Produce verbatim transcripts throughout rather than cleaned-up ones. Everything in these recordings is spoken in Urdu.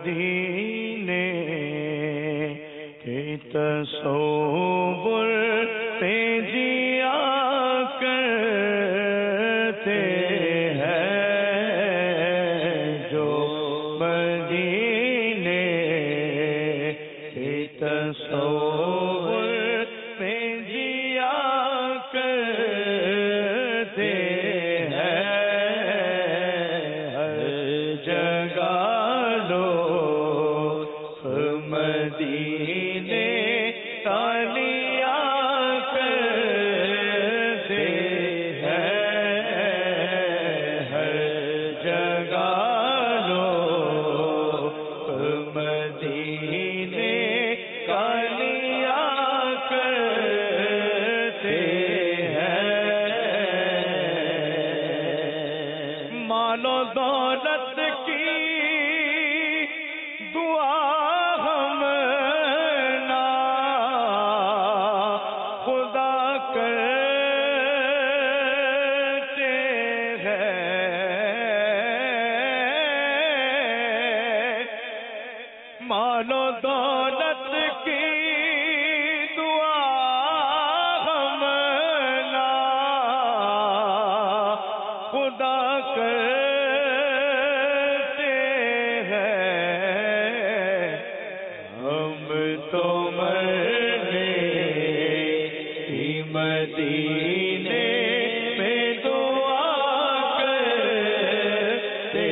مدینے کے تصور پہ جیا کرتے ہیں جو مدینے کے تصور پہ جیا کرتے ہیں ہر جگہ لوگ مدینے کا لیا کرتے ہیں ہر جگہ لوگ مدینے کا لیا کرتے ہیں مال و دولت کی دعا ہم نہ خدا کرتے ہیں مال و دولت کی دعا ہم نہ خدا کرتے ہیں ہم تو مرنے ہی مدینے میں دعا کرتے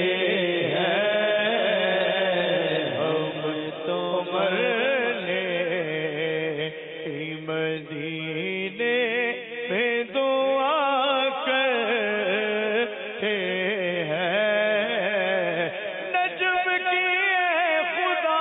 ہیں ہم تو مرنے ہی مدینے میں دعا کرتے ہیں نجم کی خدا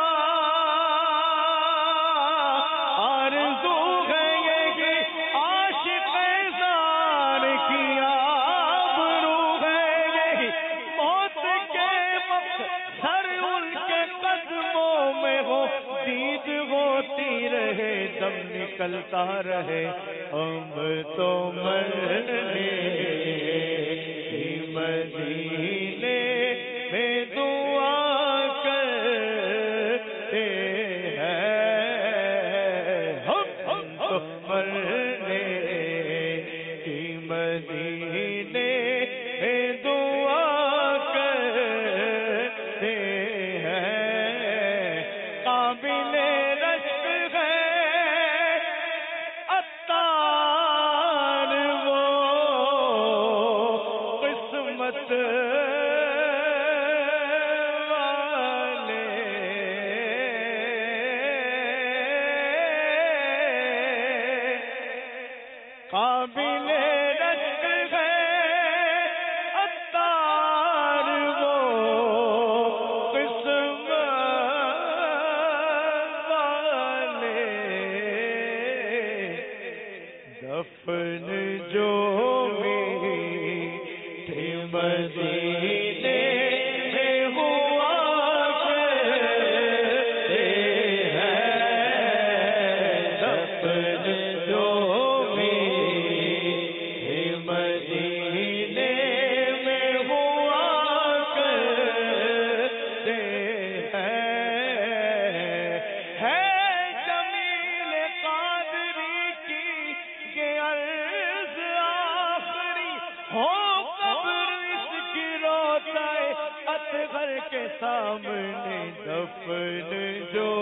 آرزو ہے یہی عاشق زار کی آبرو ہے یہی موت کے وقت سر ان کے قدموں میں ہو دید ہوتی رہے دم نکلتا رہے ہم تو مرنے ہی مدینے میں دعا کرتے ہیں ہم تو مرنے ہی مدینے میں دعا کرتے ہیں قابل رشک ہے عطار وہ قسمت والے قابل رشک ہے عطار وہ قسمت والے دفن جو میٹھے مدینے میں ہوا کرتے ہیں دفن جو میٹھے مدینے میں ہوا کرتے ہیں ہے جمیل قادری کی یہ عرض آخری ہو قبر اس کی روتا اطہر کے سامنے دفن جو